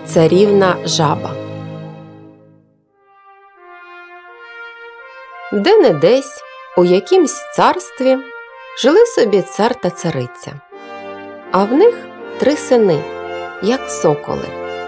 Царівна жаба. Де-не-десь, у якимсь царстві, жили собі цар та цариця. А в них 3 сини, як соколи.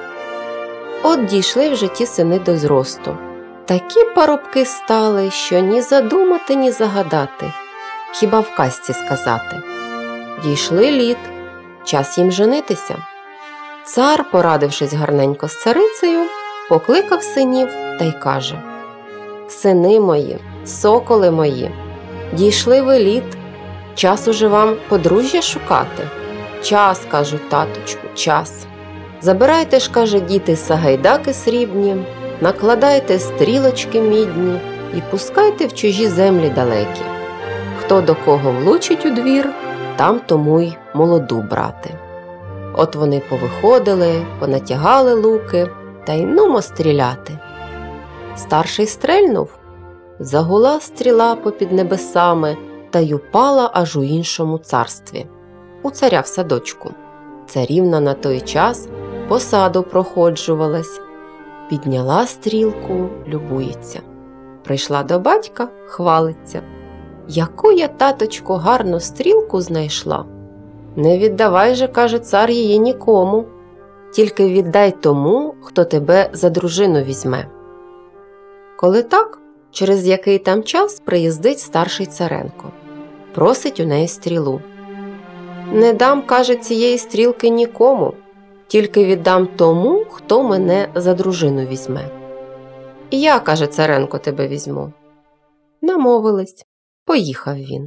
От дійшли вже ті сини до зросту. Такі парубки стали, що ні задумати, ні загадати, хіба в казці сказати. Дійшли літ, час їм женитися. Цар, порадившись гарненько з царицею, покликав синів та й каже: «Сини мої, соколи мої, дійшли ви літ, час уже вам подружжя шукати». «Час, – кажуть, таточку, час. Забирайте ж, – каже, діти, сагайдаки срібні, накладайте стрілочки мідні і пускайте в чужі землі далекі. Хто до кого влучить у двір, там тому й молоду брати». От вони повиходили, понатягали луки та й нумо стріляти. Старший стрельнув, загула стріла попід небесами та й упала аж у іншому царстві, у царя в садочку. Царівна на той час по саду проходжувалась, підняла стрілку, любується. Прийшла до батька, хвалиться: «Яку я, таточко, гарну стрілку знайшла! Не віддавай же, – каже цар, – її нікому, тільки віддай тому, хто тебе за дружину візьме». Коли так, через який там час приїздить старший Царенко. Просить у неї стрілу. «Не дам, – каже, – цієї стрілки нікому, тільки віддам тому, хто мене за дружину візьме». «І я, – каже Царенко, – тебе візьму». Намовились. Поїхав він.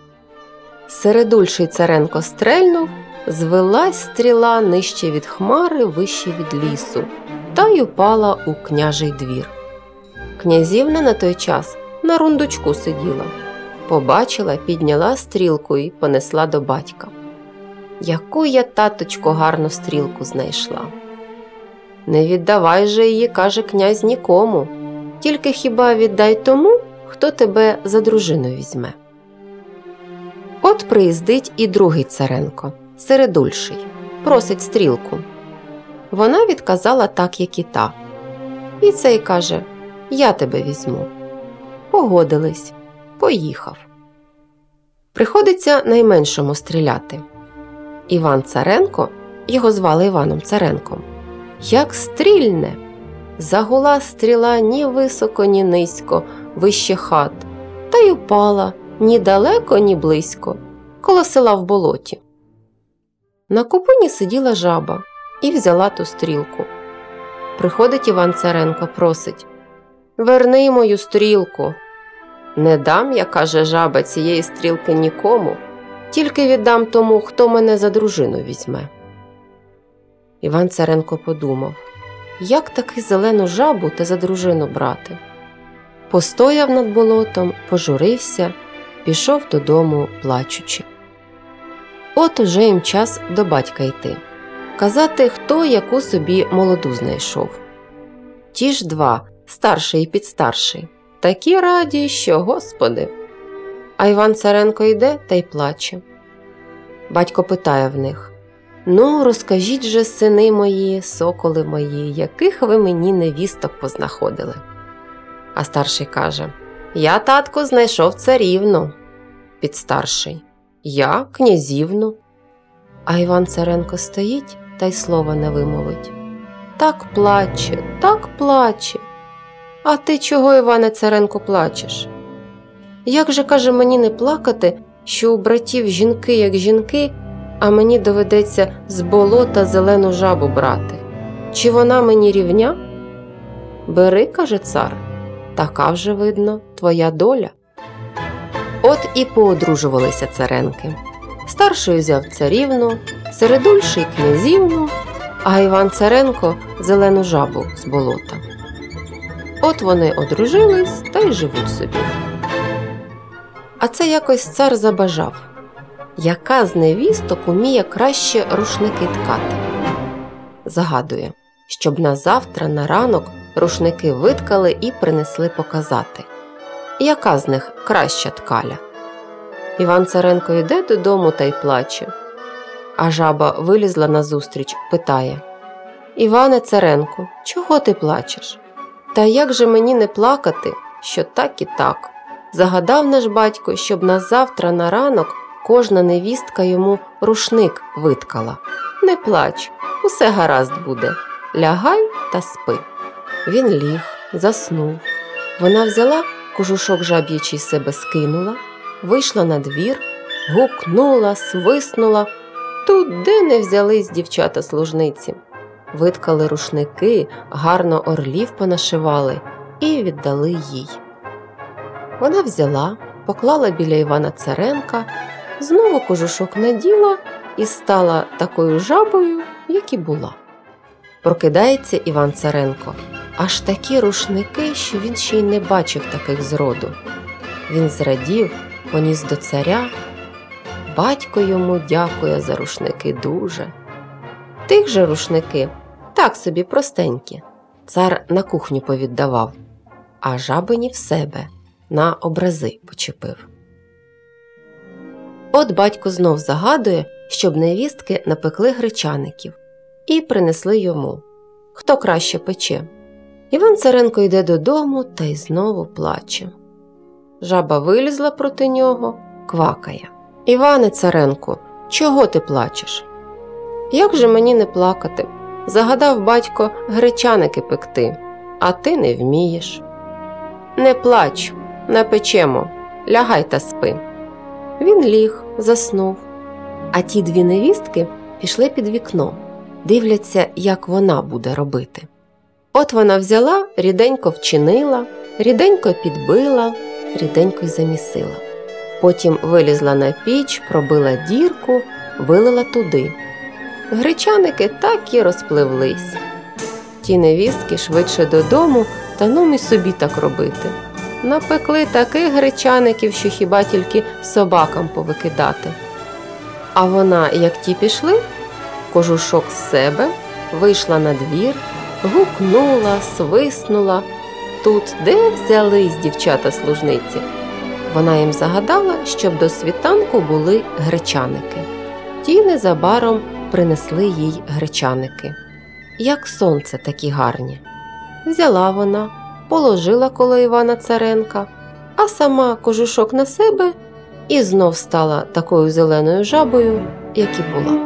Середульший Царенко стрельнув, звелась стріла нижче від хмари, вище від лісу, та й упала у княжий двір. Князівна на той час на рундучку сиділа. Побачила, підняла стрілку і понесла до батька. «Яку я, таточко, гарну стрілку знайшла!» «Не віддавай же її, – каже князь, – нікому, тільки хіба віддай тому, хто тебе за дружину візьме». От приїздить і другий Царенко, середульший, просить стрілку. Вона відказала так, як і та. І цей каже: «Я тебе візьму». Погодились. Поїхав. Приходиться найменшому стріляти. Іван Царенко, його звали Іваном Царенком, як стрільне, загула стріла ні високо, ні низько, вище хат, та й упала ні далеко, ні близько, коло села в болоті. На купині сиділа жаба і взяла ту стрілку. Приходить Іван Царенко, просить: «Верни мою стрілку». «Не дам я, – каже жаба, – цієї стрілки нікому, тільки віддам тому, хто мене за дружину візьме». Іван Царенко подумав: як таки зелену жабу та за дружину брати? Постояв над болотом, пожурився, пішов додому, плачучи. От уже їм час до батька йти, казати, хто яку собі молоду знайшов. Ті ж 2, старший і підстарший, такі раді, що, Господи. А Іван Царенко йде та й плаче. Батько питає в них: «Ну, розкажіть же, сини мої, соколи мої, яких ви мені невісток познаходили?» А старший каже: «Я, татко, знайшов царівну». Підстарший: «Я князівну». А Іван Царенко стоїть та й слова не вимовить. Так плаче, так плаче. «А ти чого, Іване Царенко, плачеш?» «Як же, – каже, – мені не плакати, що у братів жінки як жінки, а мені доведеться з болота зелену жабу брати? Чи вона мені рівня?» «Бери, – каже цар, – така вже, видно, твоя доля». От і поодружувалися Царенки. Старший взяв царівну, середульший – князівну, а Іван Царенко – зелену жабу з болота. От вони одружились та й живуть собі. А це якось цар забажав, яка з невісток уміє краще рушники ткати. Загадує, щоб на завтра, на ранок, рушники виткали і принесли показати, яка з них краща ткаля. Іван Царенко йде додому та й плаче. А жаба вилізла назустріч, питає: Іване Царенку, чого ти плачеш? Та як же мені не плакати, що так і так. Загадав наш батько, щоб на завтра на ранок кожна невістка йому рушник виткала. Не плач, усе гаразд буде. Лягай та спи. Він ліг, заснув. Вона взяла кожушок жаб'ячий з себе скинула, вийшла на двір, гукнула, свиснула. Тут де не взялись дівчата-служниці. Виткали рушники, гарно орлів понашивали і віддали їй. Вона взяла, поклала біля Івана Царенка, знову кожушок наділа і стала такою жабою, як і була. Прокидається Іван Царенко. Аж такі рушники, що він ще й не бачив таких зроду. Він зрадів, поніс до царя. Батько йому дякує за рушники дуже. Тих же рушники, так собі простенькі, цар на кухню повіддавав, а жабині в себе на образи почепив. От батько знов загадує, щоб невістки напекли гречаників і принесли йому. Хто краще пече? Іван Царенко йде додому та й знову плаче. Жаба вилізла проти нього, квакає. Іване Царенку, чого ти плачеш? Як же мені не плакати? Загадав батько гречаники пекти, а ти не вмієш. Не плач, напечемо, лягай та спи. Він ліг, заснув. А ті дві невістки пішли під вікно, дивляться, як вона буде робити. От вона взяла, ріденько вчинила, ріденько підбила, ріденько й замісила. Потім вилізла на піч, пробила дірку, вилила туди. Гречаники так і розпливлись. Ті невістки швидше додому, та ну й собі так робити. Напекли таких гречаників, що хіба тільки собакам повикидати. А вона, як ті пішли, кожушок з себе, вийшла на двір, гукнула, свиснула. Тут де взялись дівчата-служниці? Вона їм загадала, щоб до світанку були гречаники. Ті незабаром принесли їй гречаники. Як сонце такі гарні. Взяла вона, положила коло Івана Царенка, а сама кожушок на себе і знов стала такою зеленою жабою, як і була.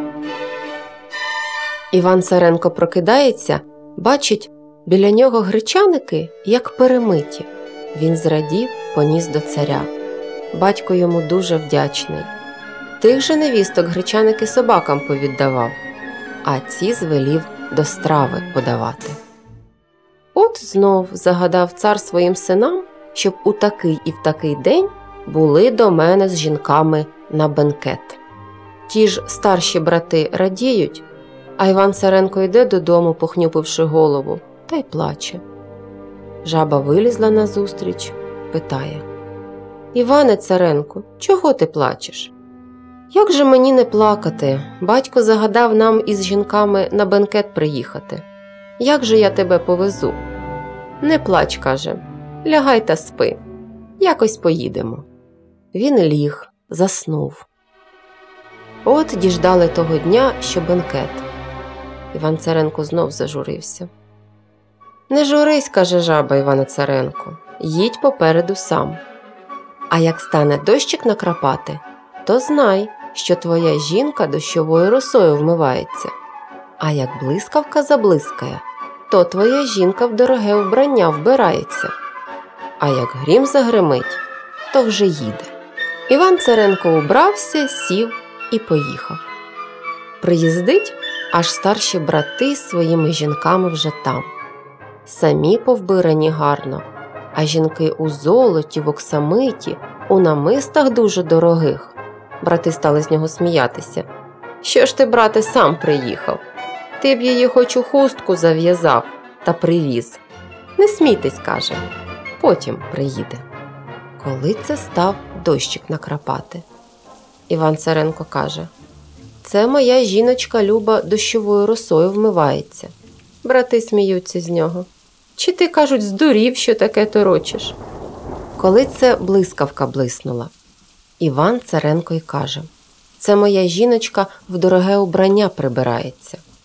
Іван Царенко прокидається, бачить, біля нього гречаники, як перемиті. Він зрадів, поніс до царя. Батько йому дуже вдячний. Тих же невісток гречаники собакам повіддавав, а ці звелів до страви подавати. От знов загадав цар своїм синам, щоб у такий і в такий день були до мене з жінками на бенкет. Ті ж старші брати радіють, а Іван Царенко йде додому, похнюпивши голову, та й плаче. Жаба вилізла назустріч, питає: «Іване Царенку, чого ти плачеш?» «Як же мені не плакати? Батько загадав нам із жінками на бенкет приїхати. Як же я тебе повезу?» «Не плач», – каже, – «лягай та спи. Якось поїдемо». Він ліг, заснув. От діждали того дня, що бенкет. Іван Царенко знов зажурився. «Не журись», – каже жаба Івана Царенко, – «їдь попереду сам. А як стане дощик накрапати, то знай, що твоя жінка дощовою росою вмивається. А як блискавка заблискає, то твоя жінка в дороге вбрання вбирається. А як грім загримить, то вже їде». Іван Царенко убрався, сів і поїхав. Приїздить, аж старші брати з своїми жінками вже там. Самі повбирані гарно, а жінки у золоті, в оксамиті, у намистах дуже дорогих. Брати стали з нього сміятися. «Що ж ти, брате, сам приїхав? Ти б її хоч у хустку зав'язав та привіз. Не смійтесь», – каже, – «потім приїде». Коли це став дощик накрапати? Іван Царенко каже: «Це моя жіночка Люба дощовою росою вмивається». Брати сміються з нього. «Чи ти, кажуть, здурів, що таке торочиш?» Коли це блискавка блиснула? Іван Царенко й каже: «Це моя жіночка в дороге убрання прибирається».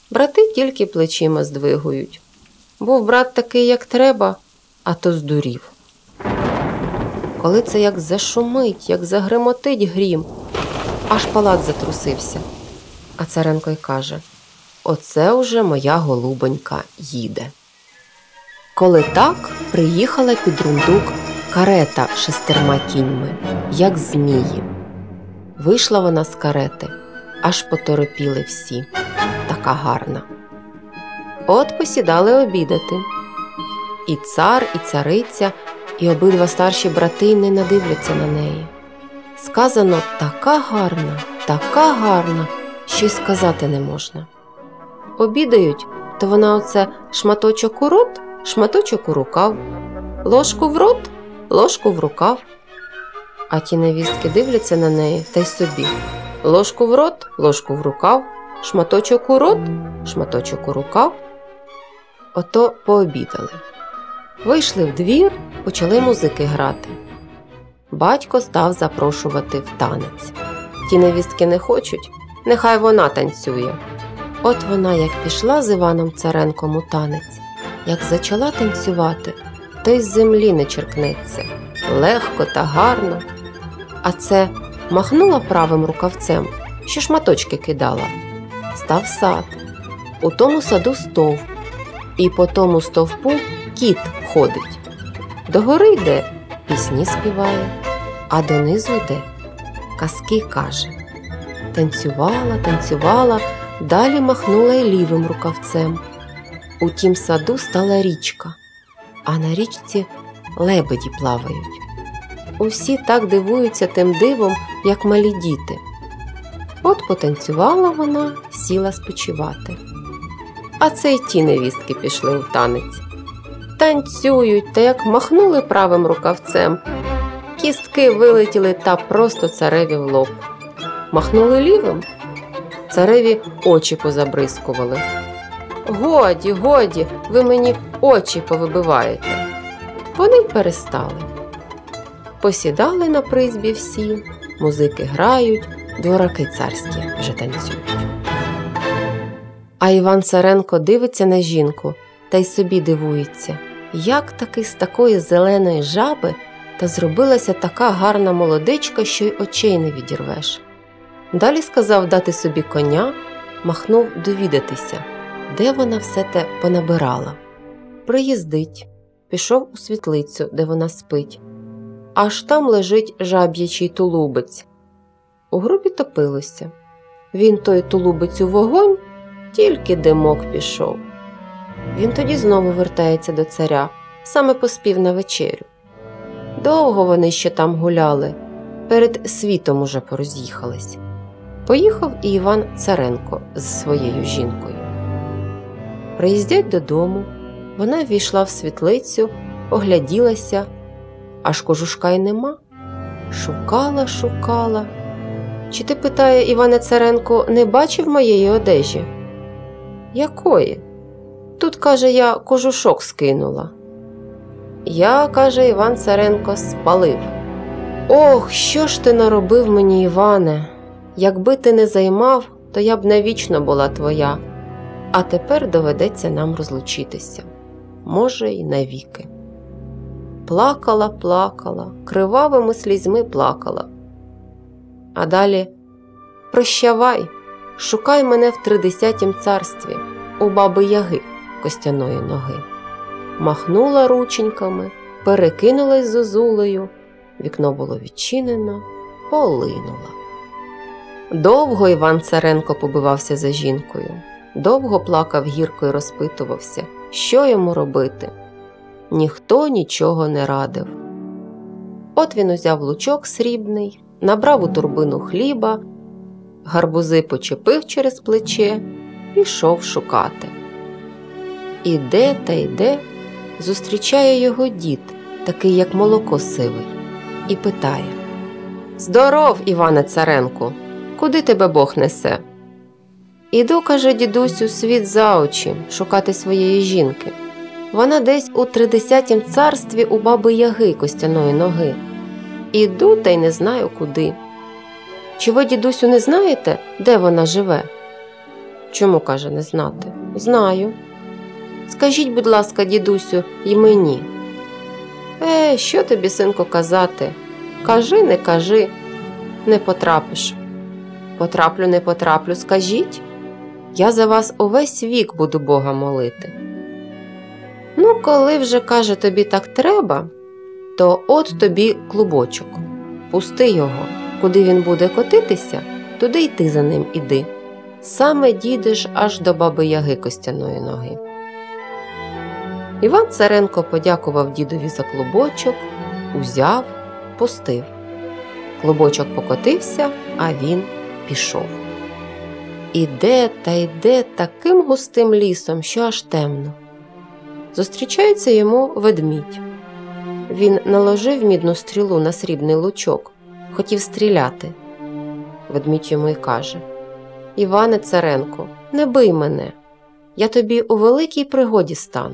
Брати тільки плечима здвигують. Був брат такий, як треба, а то здурів. Коли це як зашумить, як загремотить грім, аж палац затрусився. А Царенко й каже: «Оце уже моя голубонька їде». Коли так, приїхала під рундук карета 6 кіньми, як змії. Вийшла вона з карети, аж поторопіли всі. Така гарна. От посідали обідати. І цар, і цариця, і обидва старші брати не надивляться на неї. Сказано така гарна, що й сказати не можна. Обідають, то вона оце шматочок у рот, шматочок у рукав, ложку в рот, ложку в рукав. А ті невістки дивляться на неї та й собі. Ложку в рот, ложку в рукав, шматочок у рот, шматочок у рукав. Ото пообідали. Вийшли в двір, почали музики грати. Батько став запрошувати в танець. Ті невістки не хочуть, нехай вона танцює. От вона як пішла з Іваном Царенком у танець, як зачала танцювати, то й з землі не черкнеться. Легко та гарно. А це махнула правим рукавцем, що шматочки кидала. Став сад. У тому саду стовп. І по тому стовпу кіт ходить. Догори йде, пісні співає, а донизу йде, казки каже. Танцювала, далі махнула й лівим рукавцем. У тім саду стала річка, а на річці лебеді плавають. Усі так дивуються тим дивом, як малі діти. От потанцювала вона, сіла спочивати. А це й ті невістки пішли у танець. Танцюють, та як махнули правим рукавцем, кістки вилетіли та просто цареві в лоб. Махнули лівим, цареві очі позабризкували. Годі, ви мені очі повибиваєте. Вони й перестали. Посідали на призбі всі, музики грають, двораки царські вже танцюють. А Іван Царенко дивиться на жінку та й собі дивується, як таки з такої зеленої жаби та зробилася така гарна молодичка, що й очей не відірвеш. Далі сказав дати собі коня, махнув довідатися, де вона все те понабирала. Приїздить, пішов у світлицю, де вона спить. Аж там лежить жаб'ячий тулубець. У грубі топилося. Він той тулубець у вогонь, тільки димок пішов. Він тоді знову вертається до царя, саме поспів на вечерю. Довго вони ще там гуляли, перед світом уже пороз'їхались. Поїхав і Іван Царенко з своєю жінкою. Приїздять додому, вона ввійшла в світлицю, огляділася, аж кожушка й нема. Шукала. Чи ти, питає Іване Царенко, не бачив моєї одежі? Якої? Тут, каже, я кожушок скинула. Я, каже Іван Царенко, спалив. Ох, що ж ти наробив мені, Іване? Якби ти не займав, то я б навічно була твоя. А тепер доведеться нам розлучитися. Може, й навіки. Плакала, кривавими слізьми плакала. А далі: прощавай, шукай мене в 30-тім царстві, у баби Яги костяної ноги. Махнула рученьками, перекинулась зозулею, вікно було відчинено, полинула. Довго Іван Царенко побивався за жінкою, довго плакав гірко й розпитувався, що йому робити. Ніхто нічого не радив. От він узяв лучок срібний, набрав у торбину хліба, гарбузи почепив через плече, пішов шукати. Іде та йде, зустрічає його дід, такий як молоко сивий, і питає: «Здоров, Іване Царенку, куди тебе Бог несе?» «Іду, – каже дідусю, – світ за очі, шукати своєї жінки. Вона десь у 30-тім царстві у баби Яги костяної ноги. Іду та й не знаю куди. Чи ви, дідусю, не знаєте, де вона живе?» Чому, каже, не знати? Знаю. Скажіть, будь ласка, дідусю, й мені. Що тобі, синку, казати? Кажи, не кажи, не потрапиш. Потраплю, не потраплю, скажіть. Я за вас увесь вік буду Бога молити. Ну, коли вже, каже, тобі так треба, то от тобі клубочок. Пусти його, куди він буде котитися, туди й ти за ним іди. Саме дійдеш аж до Баби-Яги Костяної ноги. Іван Царенко подякував дідові за клубочок, узяв, пустив. Клубочок покотився, а він пішов. Іде та йде таким густим лісом, що аж темно. Зустрічається йому ведмідь. Він наложив мідну стрілу на срібний лучок, хотів стріляти. Ведмідь йому й каже: «Іване Царенко, не бий мене, я тобі у великій пригоді стану».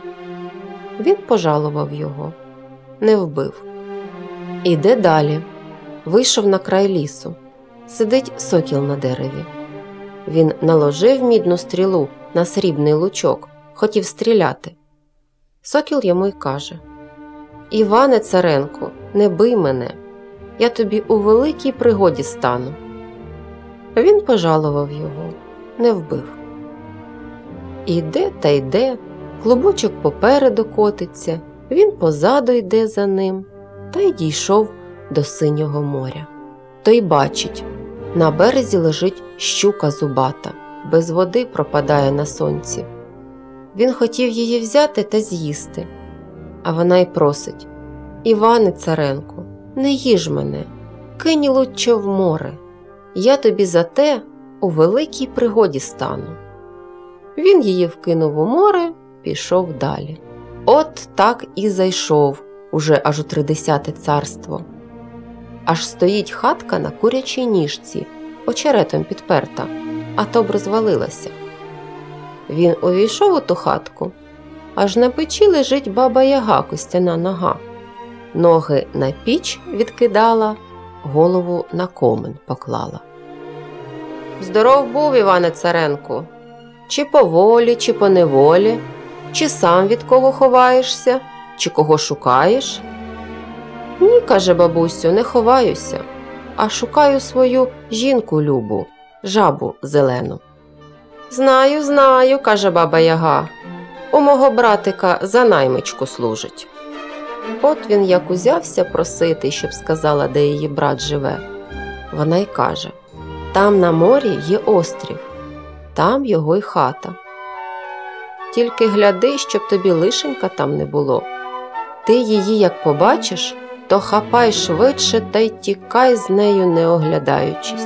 Він пожалував його, не вбив. Іде далі, вийшов на край лісу, сидить сокіл на дереві. Він наложив мідну стрілу на срібний лучок, хотів стріляти. Сокіл йому й каже: «Іване Царенко, не бий мене, я тобі у великій пригоді стану». Він пожалував його, не вбив. Іде та йде, клубочок попереду котиться, він позаду йде за ним, та й дійшов до синього моря. Той бачить, на березі лежить щука зубата, без води пропадає на сонці. Він хотів її взяти та з'їсти, а вона й просить: «Іване Царенко, не їж мене, кинь лучче в море, я тобі за те у великій пригоді стану». Він її вкинув у море, пішов далі. От так і зайшов уже аж у 30-те царство. Аж стоїть хатка на курячій ніжці, очеретом підперта, а то б розвалилася. Він увійшов у ту хатку, аж на печі лежить Баба-Яга Костяна нога. Ноги на піч відкидала, голову на комин поклала. «Здоров був, Іване Царенку, чи по волі, чи по неволі, чи сам від кого ховаєшся, чи кого шукаєш?» «Ні, – каже бабусю, – не ховаюся, а шукаю свою жінку любу, жабу зелену». «Знаю, знаю, – каже Баба-Яга, – у мого братика за наймичку служить». От він як узявся просити, щоб сказала, де її брат живе. Вона й каже: «Там на морі є острів, там його й хата. Тільки гляди, щоб тобі лишенька там не було. Ти її як побачиш, то хапай швидше та й тікай з нею, не оглядаючись».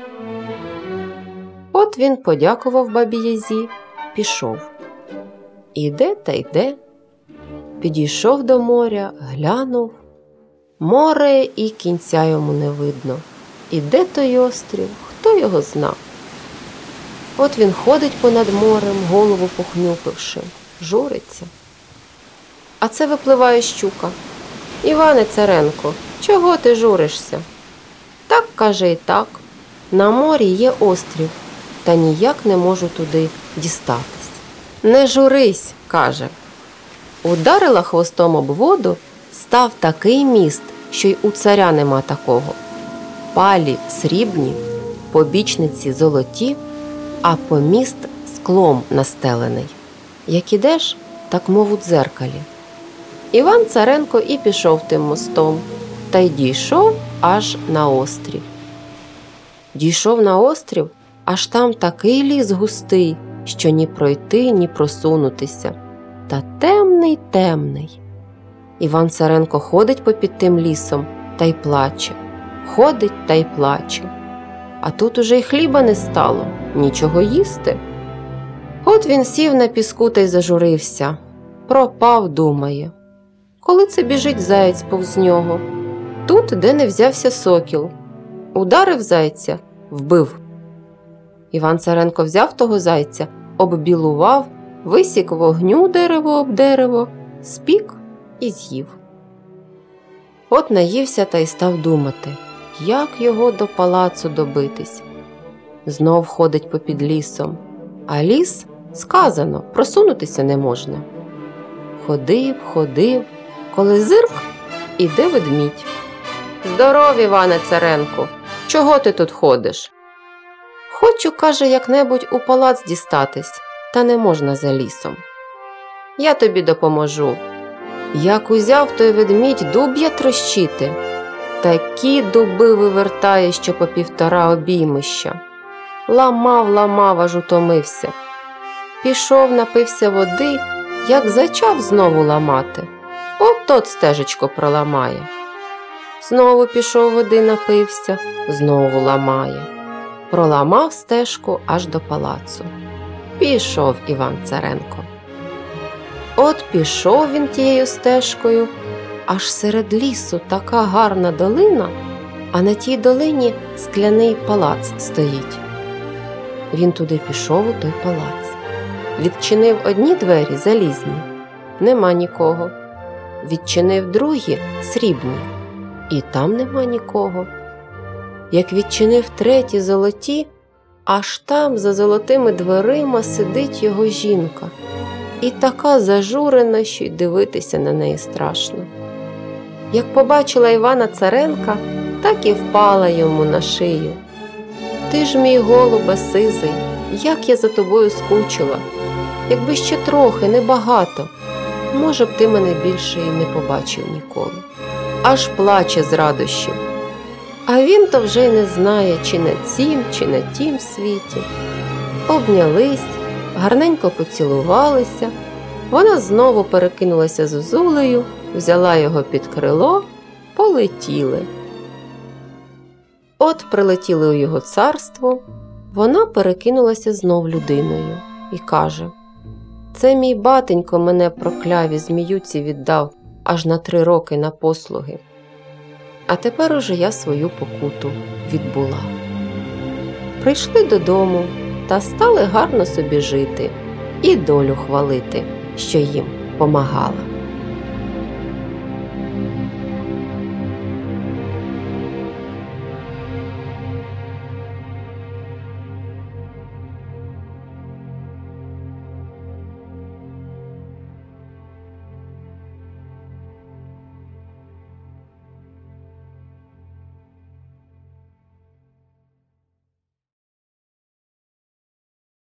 От він подякував Бабі-Язі, пішов. Іде та йде, підійшов до моря, глянув. Море і кінця йому не видно. І де той острів, хто його знав? От він ходить понад морем, голову похнюпивши, журиться. А це випливає щука: «Іване Царенко, чого ти журишся?» «Так, – каже, – і так. На морі є острів, та ніяк не можу туди дістатись». «Не журись, – каже. Ударила хвостом об воду, став такий міст, що й у царя нема такого. Палі срібні, побічниці золоті, а поміст склом настелений. Як ідеш, так мов у дзеркалі». Іван Царенко і пішов тим мостом, та й дійшов аж на острів. Дійшов на острів, аж там такий ліс густий, що ні пройти, ні просунутися. Та темний, темний. Іван Царенко ходить попід тим лісом та й плаче, ходить та й плаче. А тут уже й хліба не стало, нічого їсти. От він сів на піску та й зажурився. Пропав, думає. Коли це біжить заєць повз нього? Тут, де не взявся сокіл. Ударив зайця, вбив. Іван Царенко взяв того зайця, оббілував, висік вогню дерево об дерево, спік і з'їв. От наївся та й став думати, як його до палацу добитись. Знов ходить попід лісом, А ліс, сказано, просунутися не можна. Ходив, коли зирк, іде ведмідь. «Здоров, Іване Царенку! Чого ти тут ходиш?» «Хочу, – каже, – як-небудь у палац дістатись, та не можна за лісом». «Я тобі допоможу». Як узяв той ведмідь дуб'я трощити, такі дуби вивертає, що по 1,5 обіймища. Ламав, аж утомився. Пішов, напився води, як зачав знову ламати. От стежечко проламає. Знову пішов води, напився, знову ламає. Проламав стежку аж до палацу. Пішов Іван Царенко. От пішов він тією стежкою, аж серед лісу така гарна долина, а на тій долині скляний палац стоїть. Він туди пішов, у той палац. Відчинив одні двері залізні, нема нікого. Відчинив другі срібні, і там нема нікого. Як відчинив треті золоті, аж там за золотими дверима сидить його жінка. І така зажурена, що й дивитися на неї страшно. Як побачила Івана Царенка, так і впала йому на шию. «Ти ж, мій голубе сизий, як я за тобою скучила! Якби ще трохи, небагато, може б ти мене більше і не побачив ніколи». Аж плаче з радощів. А він то вже й не знає, чи на цім, чи на тім світі. Обнялись, гарненько поцілувалися, вона знову перекинулася зозулею, взяла його під крило, полетіли. От прилетіли у його царство, вона перекинулася знов людиною і каже: «Це мій батенько мене прокляві зміюці віддав аж на 3 роки на послуги. А тепер уже я свою покуту відбула». Прийшли додому та стали гарно собі жити і долю хвалити, що їм помагала.